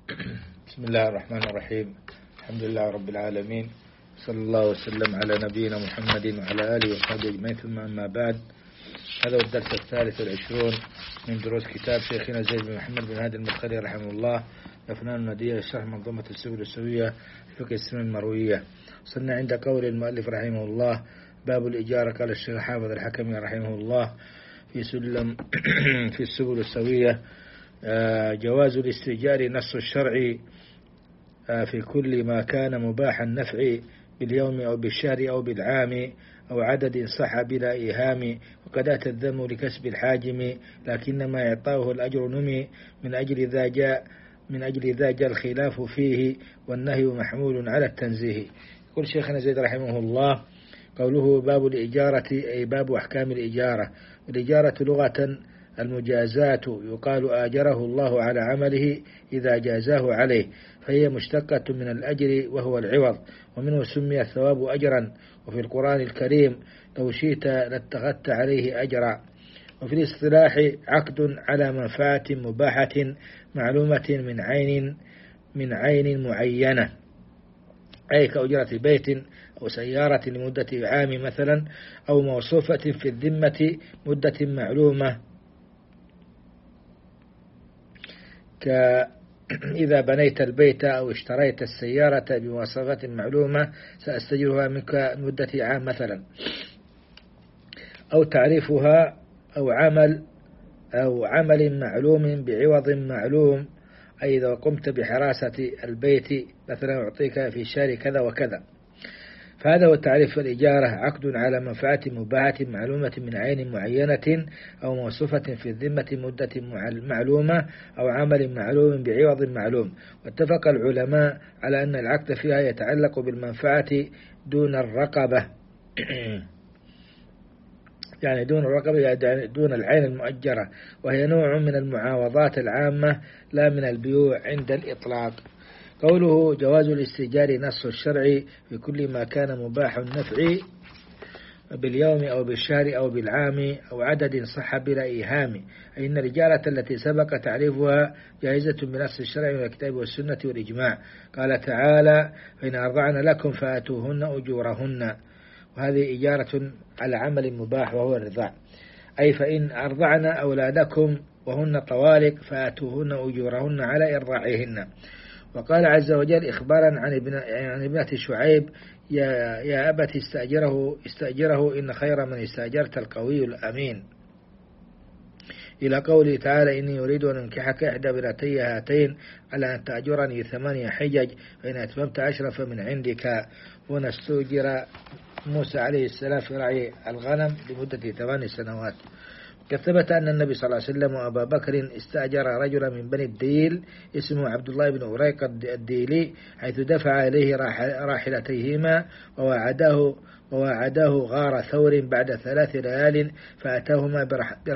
بسم الله الرحمن الرحيم. الحمد لله رب العالمين، صلى الله وسلم على نبينا محمد وعلى آله وصحبه أجمعين، ثم أما بعد. هذا هو الدرس 23 من دروس كتاب شيخنا زيد بن محمد بن هادي المدخلي رحمه الله، أفنان الندية، شرح منظومة السبل السوية، فقه السنن المروية. صرنا عند قول المؤلف رحمه الله: باب الإجارة. قال الشيخ حافظ الحكمي رحمه الله في السبل السوية: جواز الاستئجار نص الشرع في كل ما كان مباح النفع باليوم أو بالشهر أو بالعام أو عدد صح بلا إيهام، وقد أتى الذم لكسب الحاجم، لكنما إعطاؤه الأجر نمي من أجل ذا جاء الخلاف فيه، والنهي محمول على التنزيه. يقول شيخنا زيد رحمه الله: قوله باب الإجارة أي باب أحكام الإجارة. والإجارة لغة المجازات، يقال آجره الله على عمله إذا جازاه عليه، فهي مشتقة من الأجر وهو العوض، ومنه سمي الثواب أجرا. وفي القرآن الكريم: لو شئت لاتخذت عليه أجرا. وفي الاصطلاح: عقد على منفعة مباحة معلومة من عين معينة، أي كأجرة بيت أو سيارة لمدة عام مثلا، أو موصوفة في الذمة مدة معلومة، إذا بنيت البيت أو اشتريت السيارة بمواصفات معلومة سأستجرها منك مدة عام مثلا، أو تعريفها أو عمل معلوم بعوض معلوم، أي إذا قمت بحراسة البيت مثلا أعطيك في الشهر كذا وكذا. فهذا هو تعريف الإجارة: عقد على منفعة مباحة معلومة من عين معينة أو موصوفة في الذمة مدة معلومة، أو عمل معلوم بعوض معلوم. واتفق العلماء على أن العقد فيها يتعلق بالمنفعة دون الرقبة يعني دون العين المؤجرة، وهي نوع من المعاوضات العامة لا من البيوع عند الإطلاق. قوله جواز الاستئجار نص الشرع في كل ما كان مباح النفع باليوم أو بالشهر أو بالعام أو عدد صح بلا إيهام، أي أن الإجارة التي سبق تعريفها جائزة بنص الشرع من الكتاب والسنة والإجماع. قال تعالى: فإن أرضعن لكم فآتوهن أجورهن، وهذه إجارة على عمل مباح وهو الرضاع، أي فإن أرضعن أولادكم وهن طوالق فآتوهن أجورهن على إرضاعهن. وقال عز وجل إخبارا عن ابنة شعيب: يا أبت استأجره إن خير من استأجرت القوي الأمين، إلى قوله تعالى: إني يريد أن أنكحك إحدى بنتي هاتين على أن تأجرني 8 حجج، فإن أتممت 10 فمن عندك. هنا استؤجر موسى عليه السلام في رعي الغنم لمدة 8 سنوات. قد ثبت أن النبي صلى الله عليه وسلم وأبا بكر استأجر رجلا من بني الديل اسمه عبد الله بن أريق الديلي، حيث دفع إليه راحلتيهما ووعداه غار ثور بعد 3 ليال، فأتاهما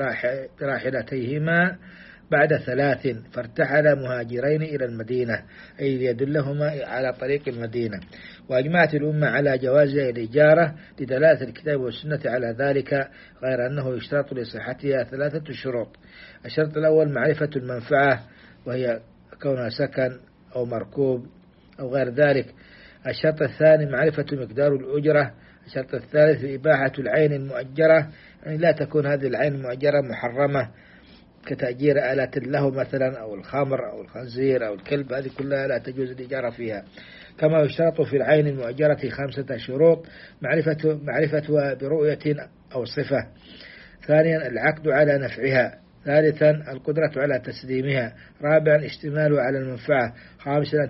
براحلتيهما بعد 3، فارتحل مهاجرين إلى المدينة، أي ليدلهما على طريق المدينة. وأجمعت الأمة على جواز الإجارة لدلالة الكتاب والسنة على ذلك، غير أنه يشترط لصحتها 3 شروط. الشرط الأول معرفة المنفعة، وهي كونها سكن أو مركوب أو غير ذلك. الشرط الثاني معرفة مقدار الأجرة. الشرط الثالث إباحة العين المؤجرة، يعني لا تكون هذه العين المؤجرة محرمة كتأجير آلة له مثلا، أو الخمر أو الخنزير أو الكلب، هذه كلها لا تجوز الإجارة فيها. كما يشترط في العين المؤجرة 5 شروط: معرفتها برؤية أو صفة. ثانيا العقد على نفعها. ثالثا القدرة على تسليمها. رابعا اشتماله على المنفعة. خامسا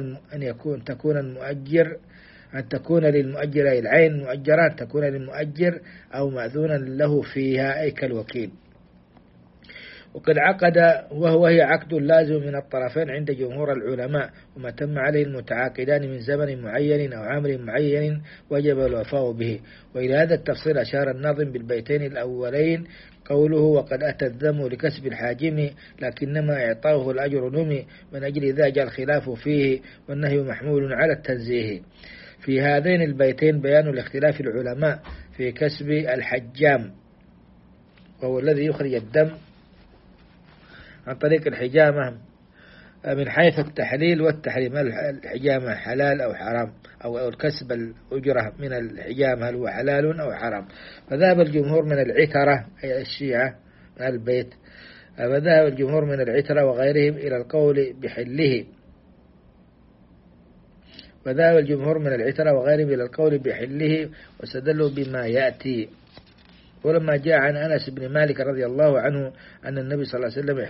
أن تكون للمؤجر أي العين المؤجرة تكون للمؤجر أو مأذونا له فيها، أي كالوكيل. وقد عقد وهي عقد لازم من الطرفين عند جمهور العلماء، وما تم عليه المتعاقدان من زمن معين أو عمر معين وجب الوفاء به. وإلى هذا التفصيل أشار الناظم بالبيتين الأولين: قوله وقد أتى الذم لكسب الحاجم، لكنما إعطاؤه الأجر نمي من أجل ذا جاء الخلاف فيه، والنهي محمول على التنزيه. في هذين البيتين بيان الاختلاف العلماء في كسب الحجام، وهو الذي يخرج الدم عن طريق الحجامة من حيث التحليل والتحريم، هل الحجامة حلال أو حرام، أو الكسب الأجرة من الحجامة هل هو حلال أو حرام. فذهب الجمهور من العترة أي الشيعة من البيت، فذهب الجمهور من العترة وغيرهم إلى القول بحله، وذهب الجمهور من العترة وغيرهم إلى القول بحله واستدلوا بما يأتي. ولما جاء عن أنس بن مالك رضي الله عنه أن النبي صلى الله عليه وسلم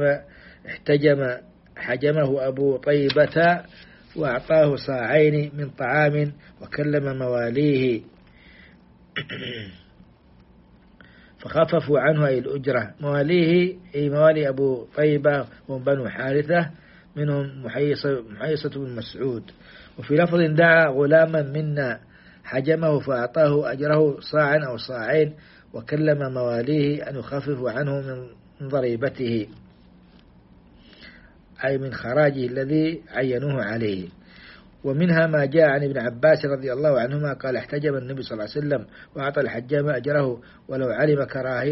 حجمه أبو طيبة وأعطاه صاعين من طعام وكلم مواليه فخففوا عنه أي الأجرة. مواليه أي موالي أبو طيبة هم بنو حارثة، منهم محيصة بن مسعود. وفي لفظ دعا غلاما منا حجمه فأعطاه أجره صاعا أو صاعين وكلم مواليه أن يخففوا عنه من ضريبته أي من خراجه الذي عينوه عليه. ومنها ما جاء عن ابن عباس رضي الله عنهما قال احتجم النبي صلى الله عليه وسلم وأعطى الحجام أجره ولو علم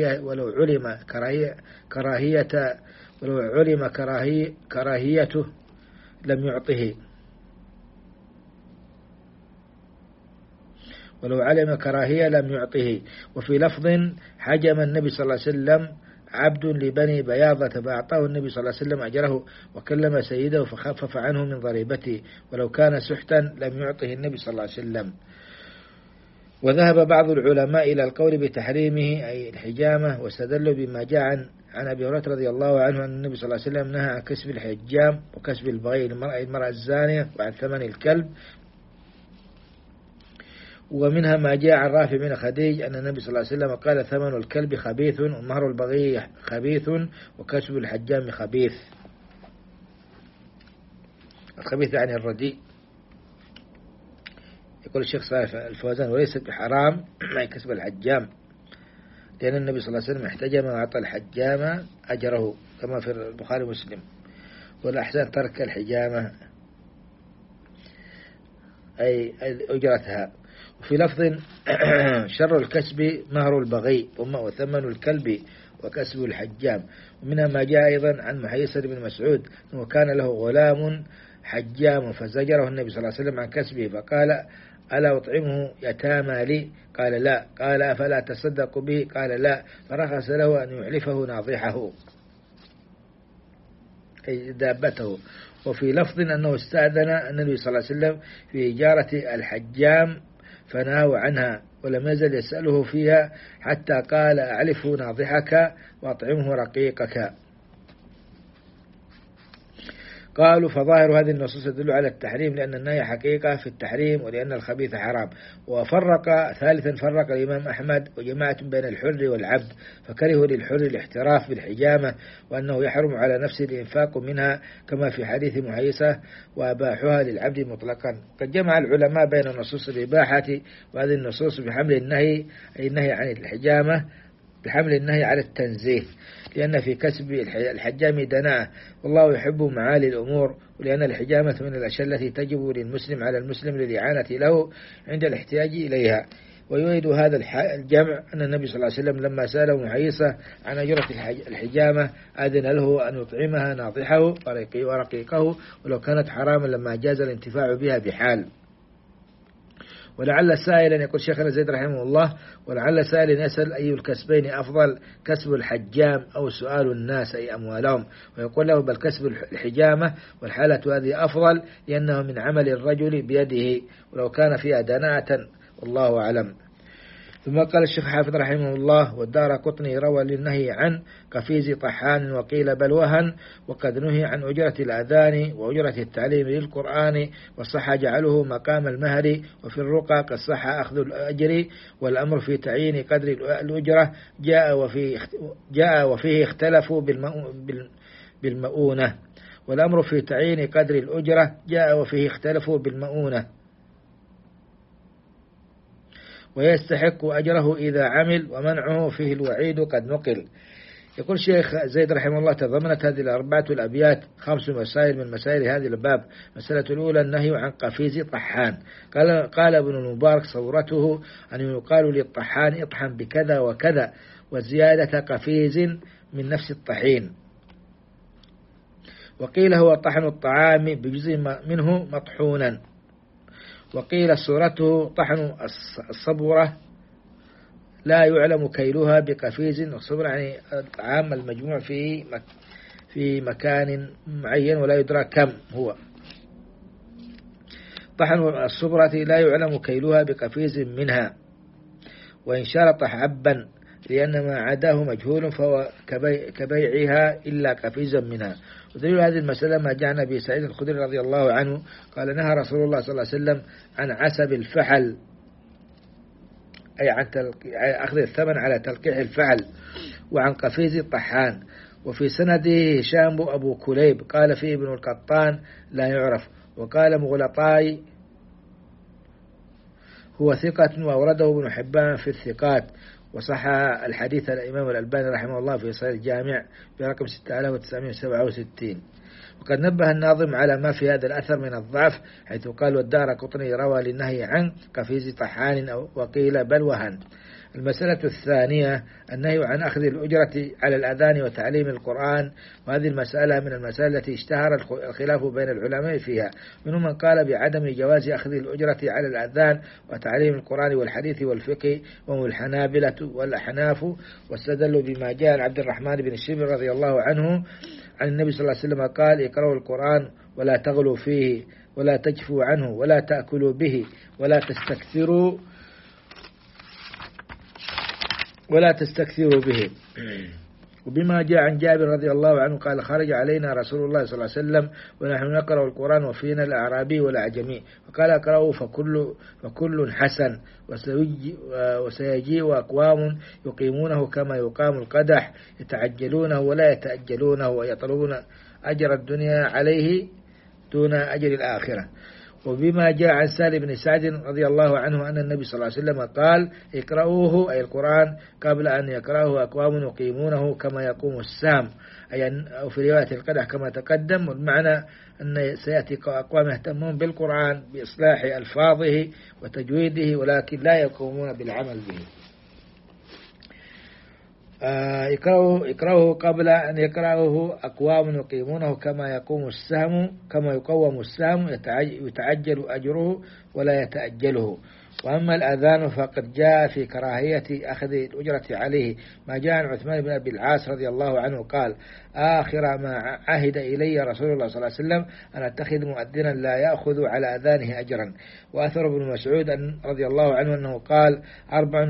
كراهيته لم يعطه، ولو علم كراهية لم يعطه. وفي لفظ حجم النبي صلى الله عليه وسلم عبد لبني بياضة فأعطاه النبي صلى الله عليه وسلم أجره وكلم سيده فخفف عنه من ضريبته، ولو كان سحتا لم يعطه النبي صلى الله عليه وسلم. وذهب بعض العلماء إلى القول بتحريمه أي الحجامة، واستدلوا بما جاء عن أبي هريرة رضي الله عنه أن النبي صلى الله عليه وسلم نهى عن كسب الحجام وكسب البغي المرأة الزانية وعن ثمن الكلب. ومنها ما جاء عن رافع بن خديج أن النبي صلى الله عليه وسلم قال ثمن الكلب خبيث ومهر البغي خبيث وكسب الحجام خبيث. الخبيث يعني الرديء. يقول الشيخ صالح الفوزان وليس بحرام ما يكسب الحجام، لأن النبي صلى الله عليه وسلم احتجم وأعطى الحجام أجره كما في البخاري ومسلم، والأحسن ترك الحجامة أي أجرتها. وفي لفظ شر الكسب مهر البغي وثمن الكلب وكسب الحجام. ومنها ما جاء أيضا عن محيصة بن مسعود أنه كان له غلام حجام فزجره النبي صلى الله عليه وسلم عن كسبه فقال ألا أطعمه يتامى لي؟ قال لا. قال أفلا تصدق به؟ قال لا. فرخص له أن يعلفه ناضحه أي دابته. وفي لفظ أنه استأذن النبي صلى الله عليه وسلم في إجارة الحجام فنهوا عنها ولم يزل يسأله فيها حتى قال أعلفه ناضحك وأطعمه رقيقك. قالوا فظاهر هذه النصوص تدل على التحريم لأن النهي حقيقة في التحريم ولأن الخبيث حرام. ثالثا فرق الإمام أحمد وجماعة بين الحر والعبد فكرهوا للحر الاحتراف بالحجامة وأنه يحرم على نفسه الإنفاق منها كما في حديث محيصة وأباحها للعبد مطلقا. قد جمع العلماء بين نصوص الإباحة وهذه النصوص بحمل النهي أي النهي عن الحجامة بحمل النهي على التنزيه، لأن في كسب الحجام دناءة والله يحب معالي الأمور، ولأن الحجامة من الأشياء التي تجب للمسلم على المسلم للإعانة له عند الاحتياج إليها. ويؤيد هذا الجمع أن النبي صلى الله عليه وسلم لما سأله محيصة عن أجرة الحجامة أذن له أن يطعمها ناضحه ورقيقه ولو كانت حراما لما جاز الانتفاع بها بحال. ولعل سائلا يقول شيخنا زيد رحمه الله ولعل سائلا يسأل أي الكسبين أفضل كسب الحجام أو سؤال الناس أي أموالهم، ويقول له بل كسب الحجامة والحالة هذه أفضل لأنه من عمل الرجل بيده ولو كان فيها دناءة والله أعلم. ثم قال الشيخ حافظ رحمه الله والدارقطني روى للنهي عن قفيز طحان وقيل بل وهن، وقد نهي عن أجرة الأذان وأجرة التعليم للقرآن وصح جعله مقام المهر، وفي الرقى قد صح أخذ الأجر، والأمر في تعيين قدر الأجرة جاء وفيه اختلفوا بالمؤونة، والأمر في تعيين قدر الأجرة جاء وفيه اختلفوا بالمؤونة ويستحق أجره إذا عمل، ومنعه فيه الوعيد قد نقل. يقول الشيخ زيد رحمه الله تضمنت هذه الأربعة الأبيات 5 مسائل من مسائل هذه الباب. مسألة الأولى النهي عن قفيز طحان. قال ابن المبارك صورته أن يقال للطحان اطحن بكذا وكذا وزيادة قفيز من نفس الطحين. وقيل هو طحن الطعام بجزء منه مطحونا، وقيل صورته طحن الصبرة لا يعلم كيلها بقفيز. الصبرة يعني الطعام المجموع في مكان معين ولا يدرى كم هو. طحن الصبرة لا يعلم كيلها بقفيز منها، وإن شرط حبا لأن ما عداه مجهول فهو كبيعها إلا قفيزا منها. ودليل هذه المسألة ما جاء عن أبي سعيد الخدري رضي الله عنه قال نهى رسول الله صلى الله عليه وسلم عن عسب الفحل، أي عن أخذ الثمن على تلقيح الفحل، وعن قفيز الطحان. وفي سنده هشام أبو كليب قال فيه ابن القطان لا يعرف، وقال مغلطاي هو ثقة وأورده ابن حبان في الثقات، وصح الحديث الإمام الألباني رحمه الله في صحيح الجامع برقم 6967. وقد نبه الناظم على ما في هذا الأثر من الضعف، حيث قال والدارقطني روى للنهي عن قفيز طحان وقيل بل وهن. المسألة الثانية النهي عن أخذ الأجرة على الأذان وتعليم القرآن، وهذه المسألة من المسائل التي اشتهر الخلاف بين العلماء فيها، منهم من قال بعدم جواز أخذ الأجرة على الأذان وتعليم القرآن والحديث والفقه، وهم الحنابلة والأحناف، واستدلوا بما جاء عن عبد الرحمن بن الشبر رضي الله عنه عن النبي صلى الله عليه وسلم قال اقرأوا القرآن ولا تغلوا فيه ولا تجفوا عنه ولا تأكلوا به ولا تستكثروا به. وبما جاء عن جابر رضي الله عنه قال خرج علينا رسول الله صلى الله عليه وسلم ونحن نقرأ القرآن وفينا الأعرابي والأعجمي، فقال اقرأوا فكل حسن، وسيجيء أقوام يقيمونه كما يقام القدح، يتعجلونه ولا يتأجلونه، ويطلبون أجر الدنيا عليه دون أجر الآخرة. وبما جاء عن سالم بن سعد رضي الله عنه أن النبي صلى الله عليه وسلم قال اقرأوه أي القرآن قبل أن يقرأه أقوام يقيمونه كما يقوم السام، أو في رواية القدح كما تقدم. والمعنى أن سيأتي أقوام يهتمون بالقرآن بإصلاح ألفاظه وتجويده ولكن لا يقومون بالعمل به. اقرأوه قبل أن يقرأه أقوام يقيمونه كما يقوم السهم يتعجل أجره ولا يتأجله. وأما الأذان فقد جاء في كراهية أخذ الأجرة عليه، ما جاء عن عثمان بن أبي العاص رضي الله عنه قال آخر ما عهد إلي رسول الله صلى الله عليه وسلم أن أتخذ مؤذنا لا يأخذ على أذانه أجرا. وأثر ابن مسعود رضي الله عنه أنه قال 4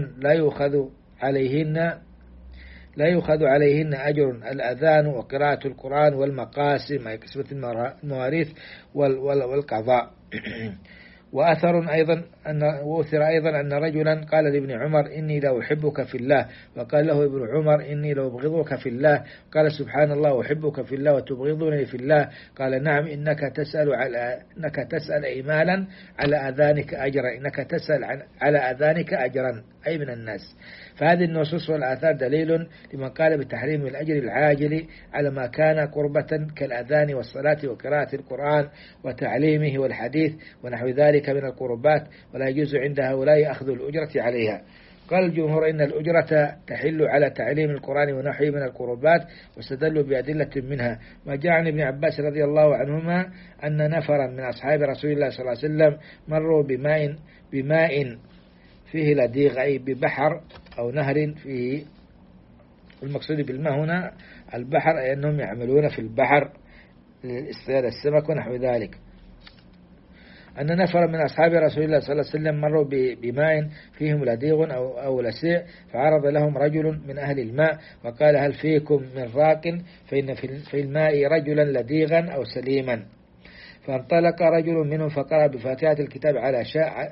لا يؤخذ عليهن أجر: الأذان وقراءة القرآن والمقاسم أي قسمة المواريث والقضاء. وأثر أيضا أن رجلا قال لابن عمر إني لا أحبك في الله، وقال له ابن عمر إني لا أبغضك في الله، قال سبحان الله أحبك في الله وتبغضني في الله، قال نعم إنك تسأل إيمالا على أذانك أجرا، إنك تسأل على أذانك أجرا أي من الناس. فهذه النصوص والآثار دليل لمن قال بتحريم الأجر العاجل على ما كان قربة كالأذان والصلاة وقراءة القرآن وتعليمه والحديث ونحو ذلك من القربات، ولا يجوز عند هؤلاء أخذ الأجرة عليها. قال الجمهور إن الأجرة تحل على تعليم القرآن ونحوه من القربات، واستدلوا بأدلة منها ما جاء عن ابن عباس رضي الله عنهما أن نفرا من أصحاب رسول الله صلى الله عليه وسلم مروا بماء فيه لديغ أي ببحر أو نهر فيه، المقصود بالماء هنا البحر أي أنهم يعملون في البحر لاصطياد السمك ونحو ذلك. أن نفر من أصحاب رسول الله صلى الله عليه وسلم مروا بماء فيهم لديغ أو لسيع، فعرض لهم رجل من أهل الماء وقال هل فيكم من راق فإن في الماء رجلا لديغا أو سليما. فانطلق رجل منهم فقرأ بفاتحة الكتاب على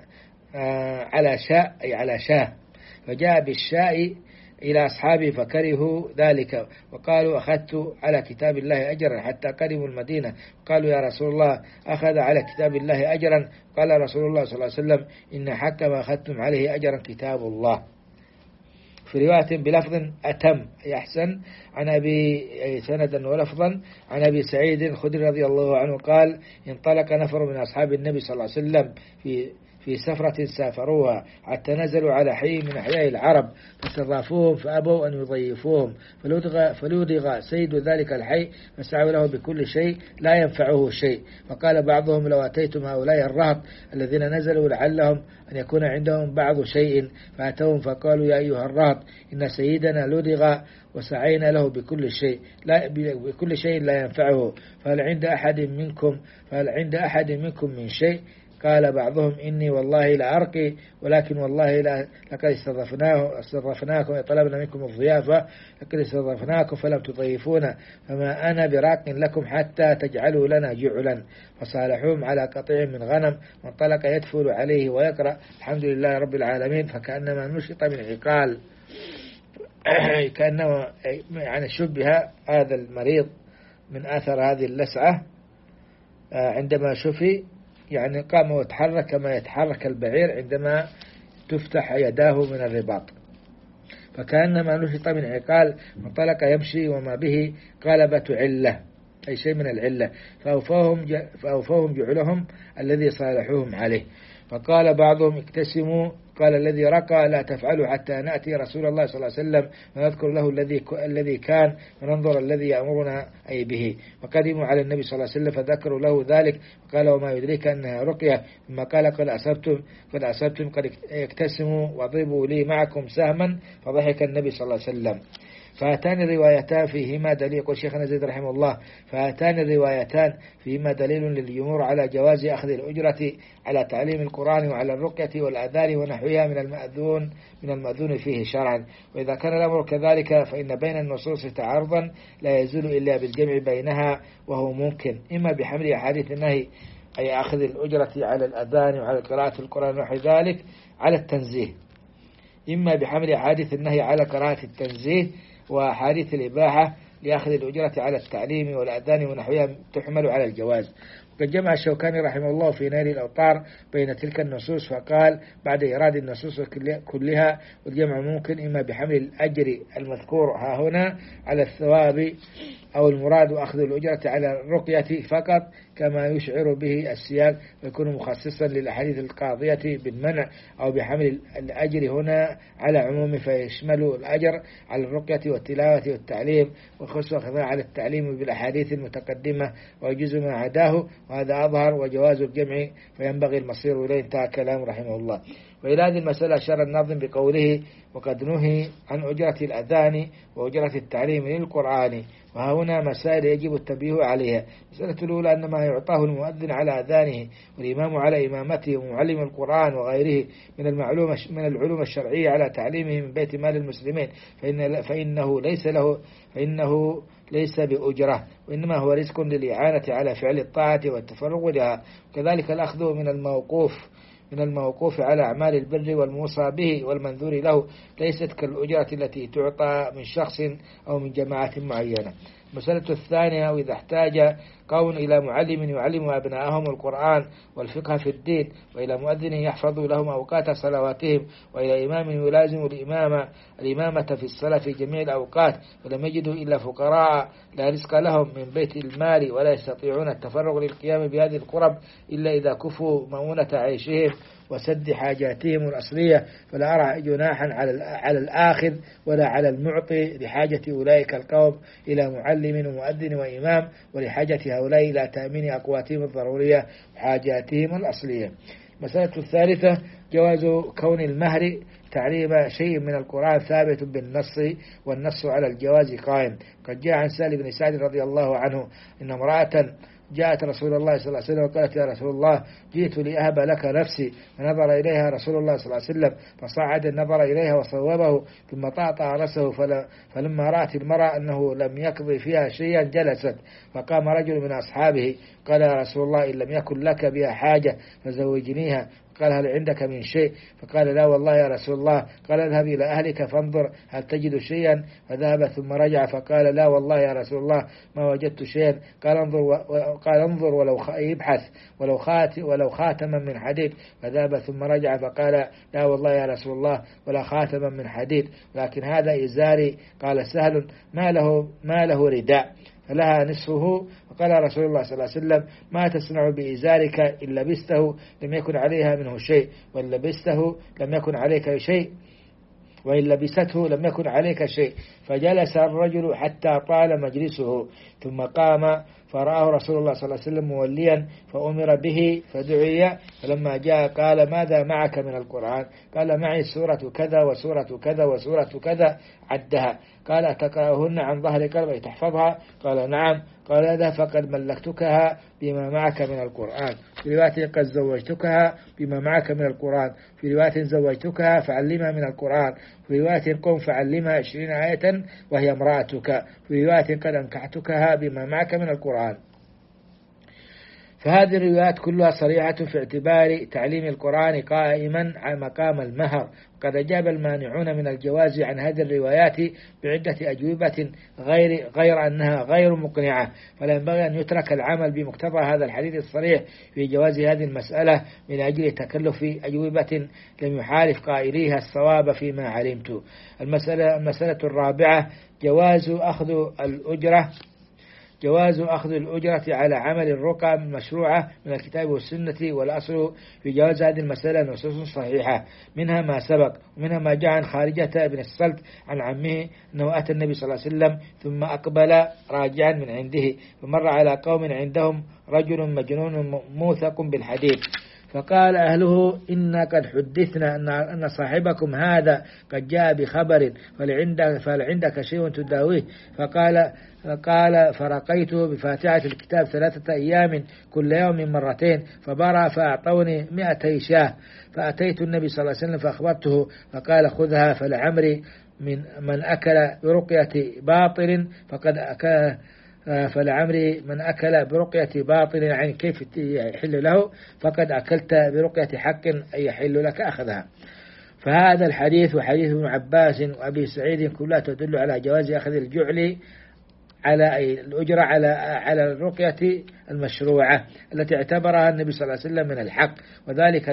شاء فجاء بالشاء إلى أصحابه فكرهوا ذلك وقالوا أخذت على كتاب الله أجرا حتى قدموا المدينة. قالوا يا رسول الله أخذ على كتاب الله أجرا؟ قال رسول الله صلى الله عليه وسلم إن حق ما أخذتم عليه أجرا كتاب الله. في رواية بلفظ أتم أي أحسن عن أبي سندا ولفظا عن أبي سعيد الخدري رضي الله عنه قال انطلق نفر من أصحاب النبي صلى الله عليه وسلم في سفرة سافروها حتى نزلوا على حي من أحياء العرب فاستضافوهم فأبوا أن يضيفوهم، فلودغ سيد ذلك الحي فسعوا له بكل شيء لا ينفعه شيء. فقال بعضهم لو أتيتم هؤلاء الرهط الذين نزلوا لعلهم أن يكون عندهم بعض شيء، فأتوهم فقالوا يا أيها الرهط إن سيدنا لدغ وسعينا له بكل شيء لا ينفعه، فهل عند أحد منكم من شيء؟ قال بعضهم إني والله لا أرقي، ولكن والله لقد استضفناكم طلبنا منكم الضيافة، لقد استضفناكم فلم تضيفونا، فما أنا براق لكم حتى تجعلوا لنا جعلا. فصالحوهم على قطيع من غنم، وانطلق يدفل عليه ويقرأ الحمد لله رب العالمين، فكأنما نشط من عقال، كأنما يعني شبه هذا المريض من أثر هذه اللسعة عندما شفي، يعني قام وتحرك كما يتحرك البعير عندما تفتح يداه من الرباط، فكأنما نشط من عقال، وانطلق يمشي وما به قلبة علة أي شيء من العلة، فأوفوهم جعلهم الذي صالحوهم عليه. فقال بعضهم اقتسموا، قال الذي رقى لا تفعلوا حتى نأتي رسول الله صلى الله عليه وسلم ونذكر له الذي كان وننظر الذي يأمرنا أي به. وقدموا على النبي صلى الله عليه وسلم فذكروا له ذلك، فقال وما يدريك أنها رقية، ثم قال قد أصبتم قد اقتسموا واضربوا لي معكم سهما، فضحك النبي صلى الله عليه وسلم. فأتان الروايتان فيهما دليل، يقول شيخنا زيد رحمه الله فأتان الروايتان فيهما دليل للجمهور على جواز أخذ الأجرة على تعليم القرآن وعلى الرقية والأذان ونحوها من المأذون فيه شرعا. وإذا كان الأمر كذلك فإن بين النصوص تعارضا لا يزول إلا بالجمع بينها، وهو ممكن إما بحمل أحاديث النهي أي أخذ الأجرة على الأذان وعلى قراءة القرآن ونحو ذلك على التنزيه، إما بحمل أحاديث النهي على قراءة التنزيه وأحاديث الإباحة لأخذ الأجرة على التعليم والأذان ونحوها تحمل على الجواز. وقد جمع الشوكاني رحمه الله في نيل الأوطار بين تلك النصوص فقال بعد إيراد النصوص كلها والجمع ممكن إما بحمل الأجر المذكور ها هنا على الثواب، أو المراد أخذ الأجرة على الرقية فقط كما يشعر به السياق، ويكون مخصصا للأحاديث القاضية بالمنع، أو بحمل الأجر هنا على عموم فيشمل الأجر على الرقية والتلاوة والتعليم، وخصوصا على التعليم بالأحاديث المتقدمة ويجوز ما عداه، وهذا أظهر وجواز الجمع فينبغي المصير إليه. انتهى كلام رحمه الله. وإلى هذه المسألة أشار الناظم بقوله وقد نهي عن أجرة الأذان وأجرة التعليم للقرآن، وهنا مسائل يجب التنبيه عليها. المسألة الأولى أن ما يعطاه المؤذن على أذانه والإمام على إمامته ومعلم القرآن وغيره من العلوم الشرعية على تعليمه من بيت مال المسلمين فإنه ليس بأجرة، وإنما هو رزق للإعانة على فعل الطاعة والتفرغ لها. وكذلك الأخذ من الموقوف على أعمال البر والموصى به والمنذور له ليست كالأجرة التي تعطى من شخص أو من جماعة معينة. المسألة الثانية وإذا احتاج قوم إلى معلم يعلم أبنائهم القرآن والفقه في الدين، وإلى مؤذن يحفظ لهم أوقات صلواتهم، وإلى إمام يلازم الإمامة في الصلاة في جميع الأوقات، ولم يجدوا إلا فقراء لا رزق لهم من بيت المال ولا يستطيعون التفرغ للقيام بهذه القرب إلا إذا كفوا مؤونة عيشهم وسد حاجاتهم الأصلية، فلا أرى جناحا على الآخذ ولا على المعطي لحاجة أولئك القوم إلى معلم ومؤذن وإمام، ولحاجة هؤلاء إلى تأمين أقواتهم الضرورية وحاجاتهم الأصلية. مسألة الثالثة جواز كون المهر تعليم شيء من القرآن ثابت بالنص، والنص على الجواز قائم. قد جاء عن سالم بن سعد رضي الله عنه إن امرأة جاءت رسول الله صلى الله عليه وسلم وقالت يا رسول الله جئت لأهب لك نفسي، فنظر إليها رسول الله صلى الله عليه وسلم فصعد النظر إليها وصوبه ثم طأطأ رأسه، فلما رأت المرأة أنه لم يقضي فيها شيئا جلست، فقام رجل من أصحابه قال يا رسول الله إن لم يكن لك بها حاجة فزوجنيها. قال هل عندك من شيء؟ فقال لا والله يا رسول الله. قال اذهب إلى أهلك فانظر هل تجد شيئا؟ فذهب ثم رجع فقال لا والله يا رسول الله ما وجدت شيئا. قال انظر ابحث ولو خاتما من حديد. فذهب ثم رجع فقال لا والله يا رسول الله ولا خاتما من حديد، لكن هذا إزاري. قال سهل ما له رداء. فلها نصفه. وقال رسول الله صلى الله عليه وسلم: ما تصنع بإزارك إن لبسته لم يكن عليها منه شيء، وإن لبسته لم يكن عليك شيء، وإن لبسته لم يكن عليك شيء. فجلس الرجل حتى طال مجلسه، ثم قام فرآه رسول الله صلى الله عليه وسلم موليا، فأمر به فدعي، فلما جاء قال: ماذا معك من القرآن؟ قال: معي سورة كذا وسورة كذا وسورة كذا، عدها. قال: أتقرأهن عن ظهر قلب تحفظها؟ قال: نعم. قال: هذا فقد ملكتكها بما معك من القرآن. في رواية: قد زوجتكها بما معك من القرآن. في رواية: زوجتكها فعلمها من القرآن. في رواية: قم فعلمها 20 آية وهي امرأتك. في رواية: قد أنكحتكها بما معك من القرآن. فهذه الروايات كلها صريحة في اعتبار تعليم القرآن قائما على مقام المهر. قد أجاب المانعون من الجواز عن هذه الروايات بعدة أجوبة غير أنها غير مقنعة، فلا ينبغي أن يترك العمل بمقتضى هذا الحديث الصريح في جواز هذه المسألة من أجل تكلف أجوبة لم يحالف قائليها الصواب فيما علمت. المسألة الرابعة: جواز أخذ الأجرة على عمل الرقى المشروعة من الكتاب والسنة. والأصل في جواز هذه المسألة نصوص صحيحة، منها ما سبق، ومنها ما جاء عن خارجة بن السلت عن عمه أنه أتى النبي صلى الله عليه وسلم ثم أقبل راجعا من عنده، فمر على قوم عندهم رجل مجنون موثق بالحديد، فقال أهله: إنا قد حدثنا أن صاحبكم هذا قد جاء بخبر، فهل عندك شيء تداويه؟ قال: فرقيته بفاتحة الكتاب 3 أيام كل يوم مرتين، فبرأ فأعطوني 200 شاه. فأتيت النبي صلى الله عليه وسلم فأخبرته، فقال: خذها، فلعمري من أكل برقية باطل فقد أكل، فلعمري من أكل برقية باطل، يعني كيف يحل له؟ فقد أكلت برقية حق أي يحل لك أخذها. فهذا الحديث وحديث ابن عباس وأبي سعيد كلها تدل على جواز أخذ الجعل على الأجرة على الرقية المشروعة التي اعتبرها النبي صلى الله عليه وسلم من الحق، وذلك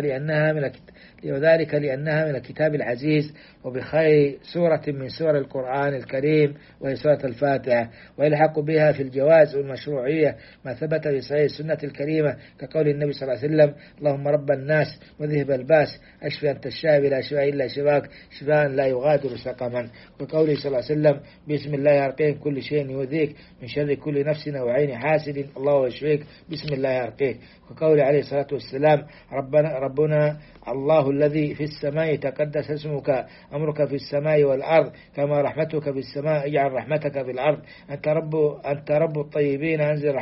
لأنها من الكتاب العزيز وبخير سورة من سور القرآن الكريم وهي سورة الفاتحة، ويلحق بها في الجواز والمشروعية ما ثبت في صحيح السنة الكريمة كقول النبي صلى الله عليه وسلم: اللهم رب الناس مذهب الباس أشفي أنت الشافي لا شفاء إلا شفاك شفاء لا يغادر سقما، وقوله صلى الله عليه وسلم: بسم الله يرقيك كل شيء يؤذيك من شر كل نفس أو عين حاسد الله يشفيك بسم الله يرقيك، وقوله عليه الصلاة والسلام: ربنا الله الذي في السماء تقدس اسمك أمرك في السماء والأرض كما رحمتك في السماء اجعل رحمتك في الأرض أنت رب الطيبين أنزل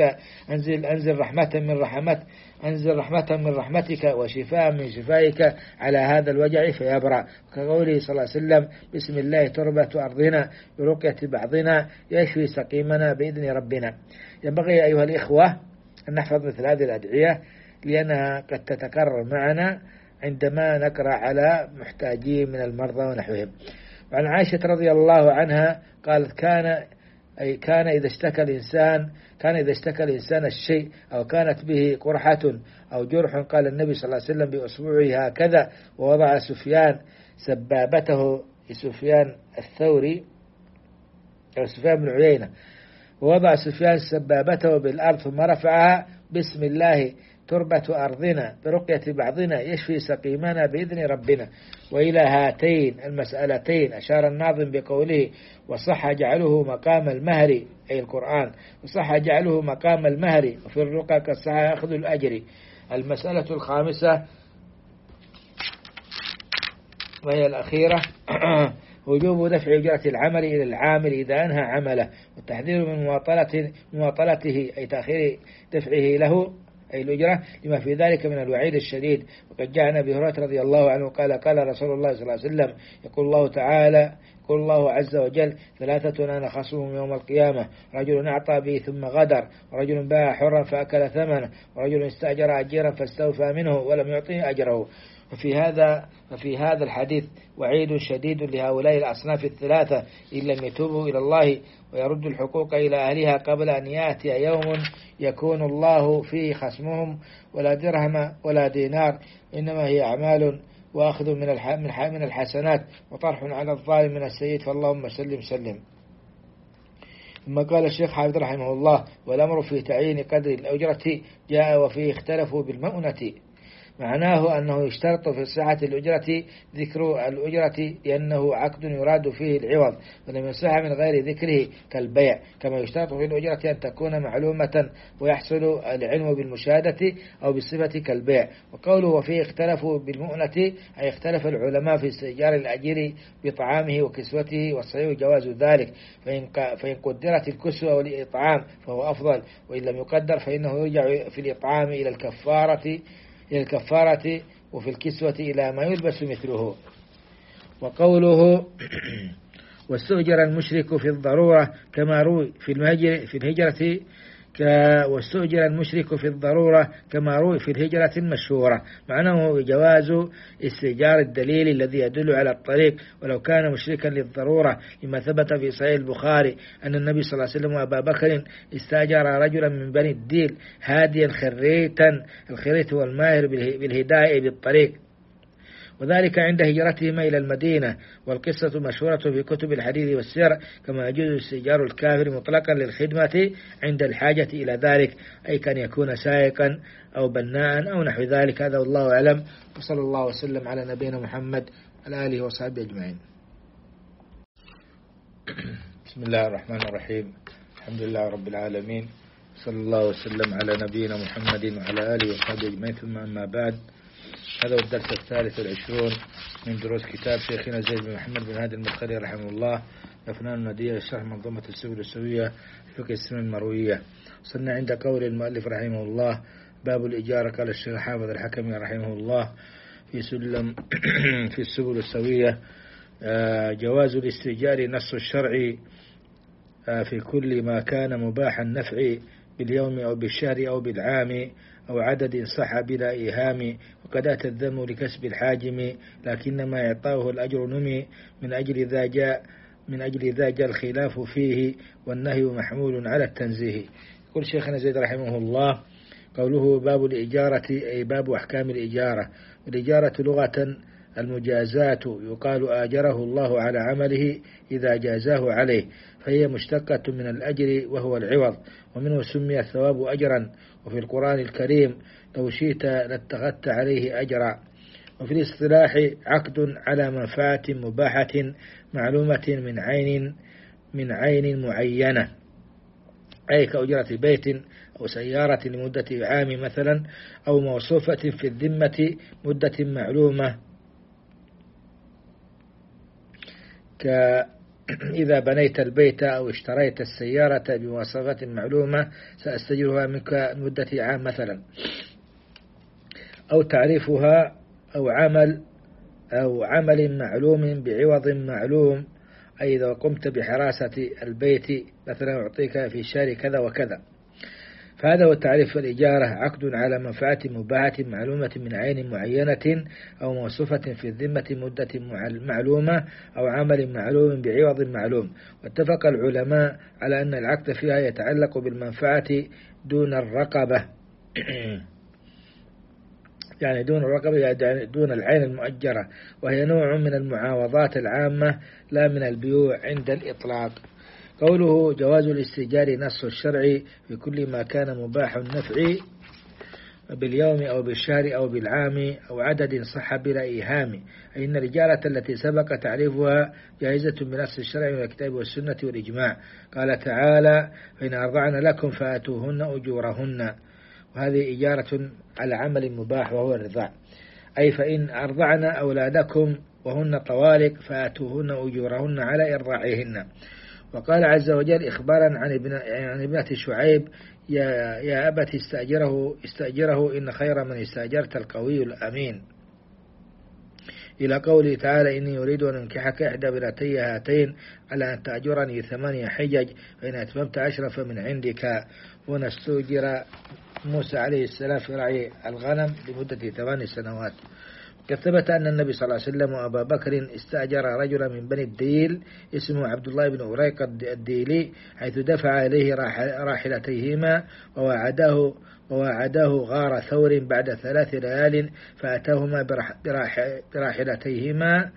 رحمة من رحمتك وشفاء من شفائك على هذا الوجع فيبرأ، كقوله صلى الله عليه وسلم: بسم الله تربة أرضنا برقية بعضنا يشفي سقيمنا بإذن ربنا. ينبغي أيها الإخوة أن نحفظ مثل هذه الأدعية لأنها قد تتكرر معنا عندما نقرأ على محتاجين من المرضى ونحوهم. وعن عائشة رضي الله عنها قالت: كان إذا اشتكى الإنسان الشيء أو كانت به قرحة أو جرح قال النبي صلى الله عليه وسلم بأصبعه هكذا، ووضع سفيان سبابته، سفيان الثوري أو سفيان بن عيينة، ووضع سفيان سبابته بالأرض ثم رفعها: بسم الله تربة أرضنا برقية بعضنا يشفي سقيمنا بإذن ربنا. وإلى هاتين المسألتين أشار الناظم بقوله: وصح جعله مقام المهر، أي القرآن، وصح جعله مقام المهر، وفي الرقى كالصح أخذ الأجر. المسألة الخامسة وهي الأخيرة: وجوب دفع أجرة العمل إلى العامل إذا أنهى عمله، والتحذير من مواطلته أي تأخير دفعه له أي الأجرة لما في ذلك من الوعيد الشديد. وقد جاء عن أبي هريرة رضي الله عنه قال رسول الله صلى الله عليه وسلم: يقول الله عز وجل: 3 أنا خصمهم يوم القيامة: رجل أعطى به ثم غدر، ورجل باع حرا فأكل ثمنه، ورجل استأجر أجيرا فاستوفى منه ولم يعطيه أجره. ففي هذا الحديث وعيد شديد لهؤلاء الأصناف الثلاثة إن لم يتوبوا إلى الله ويردوا الحقوق إلى أهلها قبل أن يأتي يوم يكون الله فيه خصمهم ولا درهم ولا دينار، إنما هي أعمال وأخذ من الحسنات وطرح على الظالم من السيئات، فاللهم سلم. ثم قال الشيخ حافظ رحمه الله: والأمر في تعيين قدر الأجرة جاء وفيه اختلفوا بالمؤنة. معناه أنه يشترط في صحة الأجرة ذكر الأجرة لأنه عقد يراد فيه العوض، ولم يصح من غير ذكره كالبيع، كما يشترط في الأجرة أن تكون معلومة ويحصل العلم بالمشاهدة أو بالصفة كالبيع. وقوله وفيه اختلفوا بالمؤنة أي اختلف العلماء في استئجار الأجير بطعامه وكسوته، والصحيح جواز ذلك، فإن قدرت الكسوة والإطعام فهو أفضل، وإن لم يقدر فإنه يرجع في الإطعام إلى الكفارة وفي الكسوة إلى ما يلبس مثله. وقوله واستؤجر المشرك في الضرورة كما روي في الهجرة واستؤجر المشرك في الضرورة كما روي في الهجرة المشهورة، معناه جواز استئجار الدليل الذي يدل على الطريق ولو كان مشركا للضرورة، لما ثبت في صحيح البخاري أن النبي صلى الله عليه وسلم وأبا بكر استأجر رجلا من بني الديل هاديا خريتا، الخريت هو الماهر بالهداية بالطريق، وذلك عند هجرتهما إلى المدينة. والقصة مشهورة في كتب الحديث والسير، كما يجوز استئجار الكافر مطلقا للخدمة عند الحاجة إلى ذلك، أي كان يكون سائقا أو بناء أو نحو ذلك. هذا والله أعلم، وصلى الله وسلم على نبينا محمد وعلى آله وصحبه أجمعين. بسم الله الرحمن الرحيم، الحمد لله رب العالمين، صلى الله وسلم على نبينا محمد وعلى آله وصحبه أجمعين، ثم أما بعد. هذا هو الدرس 23 من دروس كتاب شيخنا زيد بن محمد بن هادي المدخلي رحمه الله، أفنان الندية، شرح منظومة السبل السوية، فقه السنن المروية. صرنا عند قول المؤلف رحمه الله: باب الإجارة. قال الشيخ حافظ الحكمي رحمه الله في السبل السوية: جواز الاستئجار نص الشرع في كل ما كان مباح النفع باليوم أو بالشهر أو بالعام أو عدد صح بلا إيهام، وقد أتى الذم لكسب الحاجم، لكنما إعطاؤه الأجر نمي من أجل ذا جاء الخلاف فيه، والنهي محمول على التنزيه. يقول شيخنا زيد رحمه الله: قوله باب الإجارة أي باب أحكام الإجارة. والإجارة لغة المجازات، يقال آجره الله على عمله إذا جازاه عليه، فهي مشتقة من الأجر وهو العوض، ومنه سمي الثواب أجرا. وفي القرآن الكريم: لو شئت لاتخذت عليه أجرا. وفي الاصطلاح: عقد على منفعة مباحة معلومة من عين معينة، أي كأجرة بيت أو سيارة لمدة عام مثلا، أو موصوفة في الذمة مدة معلومة، إذا بنيت البيت أو اشتريت السيارة بمواصفات معلومة سأستجرها منك مدة عام مثلا، أو تعريفها أو عمل معلوم بعوض معلوم، أي إذا قمت بحراسة البيت مثلا أعطيك في الشهر كذا وكذا. فهذا هو تعريف الإجارة: عقد على منفعة مباحة معلومة من عين معينة أو موصوفة في الذمة مدة معلومة أو عمل معلوم بعوض معلوم. واتفق العلماء على أن العقد فيها يتعلق بالمنفعة دون الرقبة يعني دون العين المؤجرة، وهي نوع من المعاوضات العامة لا من البيوع عند الإطلاق. قوله جواز الاستئجار نص الشرع في كل ما كان مباح النفع باليوم أو بالشهر أو بالعام أو عدد صح بلا إيهام، أي أن الإجارة التي سبق تعريفها جائزة بنص الشرع من الكتاب والسنة والإجماع. قال تعالى: فإن أرضعن لكم فآتوهن أجورهن، وهذه إجارة على عمل مباح وهو الرضاع، أي فإن أرضعن أولادكم وهن طوالق فآتوهن أجورهن على إرضاعهن. وقال عز وجل إخبارا عن ابنة شعيب: يا أبت استأجره إن خير من استأجرت القوي الأمين، إلى قوله تعالى: إني أريد أن أنكحك إحدى بنتي هاتين على أن تأجرني 8 حجج فإن أتممت 10 فمن عندك. هنا استؤجر موسى عليه السلام في رعي الغنم لمدة 8 سنوات. قد ثبت أن النبي صلى الله عليه وسلم وأبا بكر استأجر رجلا من بني الديل اسمه عبد الله بن أريق الديلي، حيث دفع إليه راحلتيهما ووعداه غار ثور بعد 3 ليال، فأتاهما براحلتيهما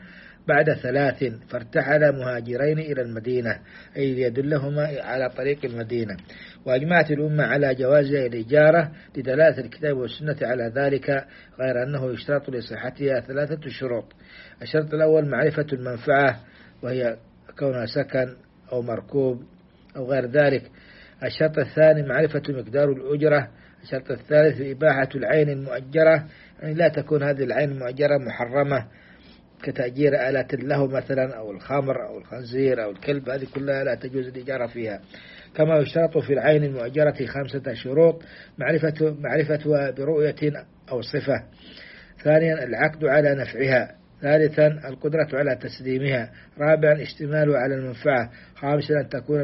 بعد 3 فارتحل مهاجرين إلى المدينة، أي ليدلهما على طريق المدينة. وأجمعت الأمة على جواز الإجارة لدلالة الكتاب والسنة على ذلك، غير أنه يشترط لصحتها 3 شروط. الشرط الأول معرفة المنفعة، وهي كونها سكن أو مركوب أو غير ذلك. الشرط الثاني معرفة مقدار الأجرة. الشرط الثالث إباحة العين المؤجرة، يعني لا تكون هذه العين المؤجرة محرمة كتأجير آلة له مثلا أو الخمر أو الخنزير أو الكلب، هذه كلها لا تجوز الإجارة فيها. كما يشترط في العين المؤجرة 5 شروط: معرفتها برؤية أو صفة. ثانيا العقد على نفعها. ثالثا القدرة على تسليمها. رابعا اشتماله على المنفعة. خامسا